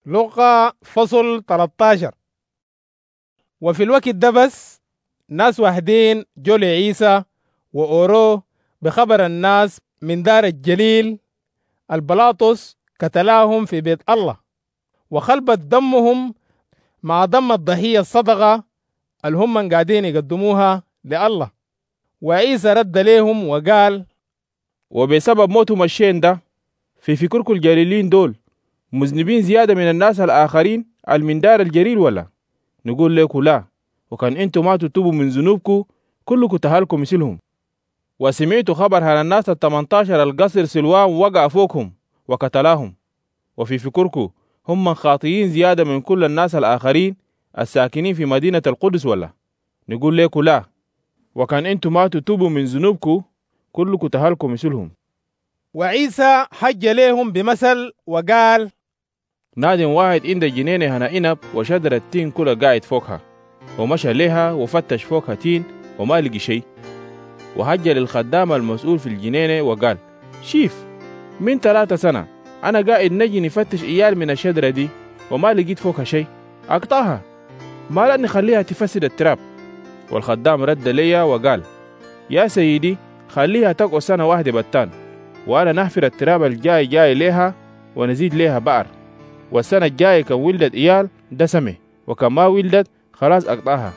لقى فصل 13. وفي الوقت ده بس ناس واحدين جو لعيسى وأوروه بخبر الناس من دار الجليل البلاطس قتلاهم في بيت الله، وخلبت دمهم مع دم الضحية الصدقة اللي هم قاعدين يقدموها لله. وعيسى رد ليهم وقال: وبسبب موتهم الشين ده في فكركم الجليلين دول مذنبين زيادة من الناس الآخرين من دار الجليل ولا؟ نقول لكم لا، وكان انتم ما تتوبوا من ذنوبكم كلكم تهلكم مثلهم. وسمعتوا خبر عن الناس 18 القصر سلوان وقع فوقهم وقتلاهم، وفي فكركم هم خاطئين زيادة من كل الناس الآخرين الساكنين في مدينة القدس ولا؟ نقول لكم لا، وكان انتم ما تتوبوا من ذنوبكم كلكم تهلكم مثلهم. وعيسى حج لهم بمثل وقال: نادم واحد عند جنينة هنا إنب وشجرة تين كلها قاعد فوقها، ومشى لها وفتش فوقها تين وما لقي شيء، وحج للخدام المسؤول في الجنينة وقال: شيف، من 3 سنة أنا قاعد نجي نفتش إيال من الشجرة دي وما لقيت فوقها شيء، أقطعها، ما لا نخليها تفسد التراب. والخدام رد لي وقال: يا سيدي، خليها تقعد سنة واحدة بتان، وأنا نحفر التراب الجاي لها ونزيد لها بقر، والسنة الجاية كان ولدت إيال دسمه، وكان ما ولدت خلاص أقطعها.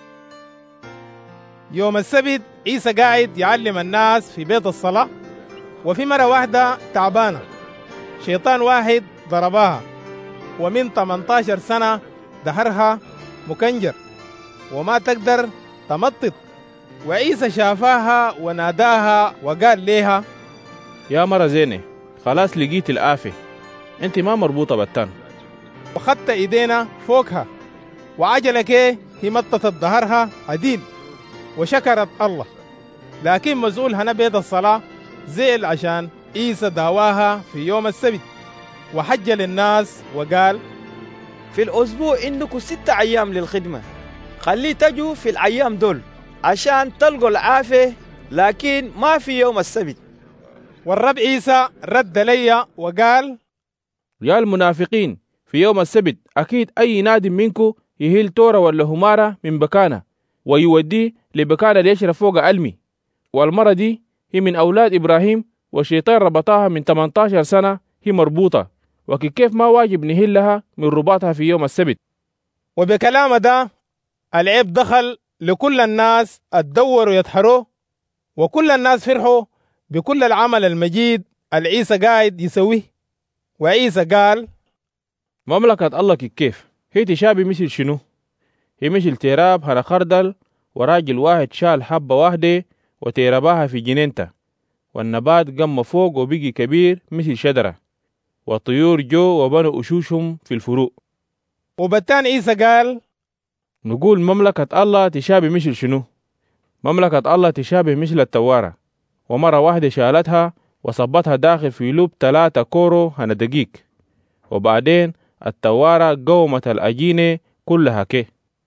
يوم السبت عيسى قاعد يعلم الناس في بيت الصلاة، وفي مرة واحدة تعبانة شيطان واحد ضربها، ومن 18 سنة دهرها مكنجر وما تقدر تمطط. وعيسى شافاها وناداها وقال لها: يا مرة زينة، خلاص لقيت الآفة، انت ما مربوطة بالتان. وخدت ايدينا فوقها وعجلك هي مططت ظهرها عديل وشكرت الله. لكن مسؤول هنا بيت الصلاة زعل عشان عيسى داواها في يوم السبت، وحج للناس وقال: في الأسبوع إنكم 6 أيام للخدمة، خليه تجوا في الأيام دول عشان تلقوا العافية، لكن ما في يوم السبت. والرب عيسى رد لي وقال: يا المنافقين، في يوم السبت أكيد أي نادم منكم يهيل تورة ولا همارة من بكانة ويوديه لبكانة ليشرب فوق علمي، والمرة دي هي من أولاد إبراهيم، والشيطان ربطها من 18 سنة هي مربوطة، وكيف ما واجب نهلها من رباطها في يوم السبت. وبكلام ده العيب دخل لكل الناس اتدوروا يتحروا، وكل الناس فرحوا بكل العمل المجيد العيسى قاعد يسويه. وعيسى قال: مملكة الله كيف هي تشابه مثل شنو؟ هي مثل تراب هنا خردل، وراجل واحد شال حبة واحدة وترباها في جنينته، والنبات قم فوق وبقي كبير مثل شجرة، والطيور جو وبنوا أشوشهم في الفروق. وبتان عيسى قال: نقول مملكة الله تشابه مثل شنو؟ مملكة الله تشابه مثل التوارة، ومرة واحدة شالتها وصبتها داخل في لوب 3 كورو هنا دقيق، وبعدين التوارة قومت الأجينة كلها كي.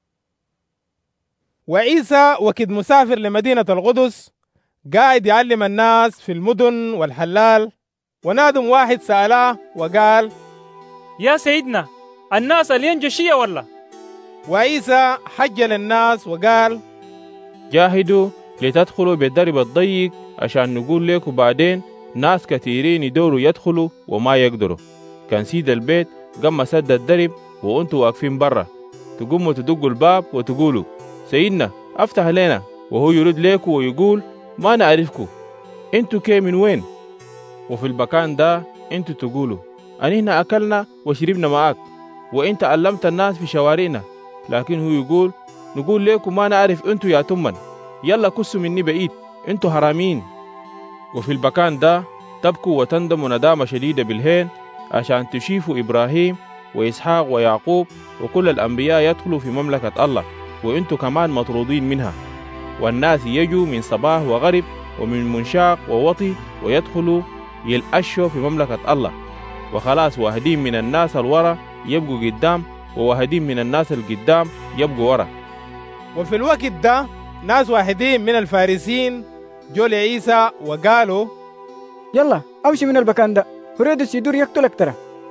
وعيسى وكد مسافر لمدينة القدس قاعد يعلم الناس في المدن والحلال، ونادم واحد سأله وقال: يا سيدنا، الناس اللي ينجو شيء ولا؟ وعيسى حج للناس وقال: جاهدوا لتدخلوا بالدرب الضيق، عشان نقول لكم بعدين ناس كثيرين يدوروا يدخلوا وما يقدروا. كان سيد البيت قام سد الدرب وانتوا واقفين برا، تقوموا تدقوا الباب وتقولوا: سيدنا افتح لنا، وهو يرد لكم ويقول: ما نعرفكم، انتوا كي من وين؟ وفي المكان ده انتوا تقولوا: أنينا أكلنا وشربنا معاك، وانت علمت الناس في شوارعنا. لكن هو يقول: نقول لكم ما نعرف انتوا يا تمن، يلا كسوا مني بعيد، انتوا حرامين. وفي المكان ده تبكوا وتندموا ندامة شديدة بالهين، عشان تشوفوا إبراهيم وإسحاق ويعقوب وكل الأنبياء يدخلوا في مملكة الله، وانتوا كمان مطرودين منها. والناس يجوا من صباح وغرب ومن منشاق ووطي ويدخلوا يلأشوا في مملكة الله، وخلاص واحدين من الناس الورا يبقوا قدام، وواحدين من الناس القدام يبقوا ورا. وفي الوقت ده ناس واحدين من الفارسين جو لعيسى وقالوا: يلا امشي من المكان ده، هرودس يدور يقتلك ترى.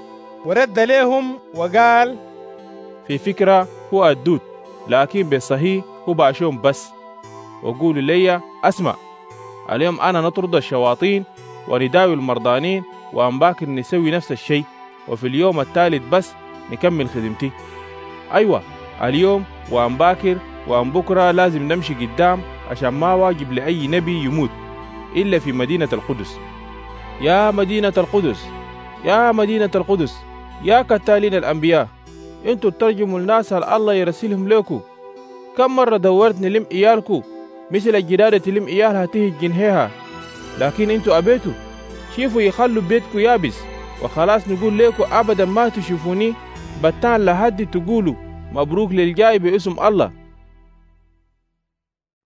ورد لهم وقال: في فكرة هو الدود، لكن بالصحيح هو بعشهم بس. وقولوا لي أسمع، اليوم أنا نطرد الشواطين ونداوي المرضانين، وأن باكر نسوي نفس الشيء، وفي اليوم الثالث بس نكمل خدمتي. أيوة، اليوم وأن باكر وأن بكرة لازم نمشي قدام، عشان ما واجب لأي نبي يموت إلا في مدينة القدس. يا مدينة القدس، يا مدينة القدس، يا قتالين الأنبياء، انتوا ترجموا الناس الله يرسلهم لكم. كم مرة دورت نلم إيالكم مثل الجدادة تلم إيالها تهج جنهيها، لكن انتوا أبيتوا. شوفوا يخلوا بيتكم يابس، وخلاص نقول لكم أبدا ما تشوفوني بتان لحد تقولوا مبروك للجاي باسم الله.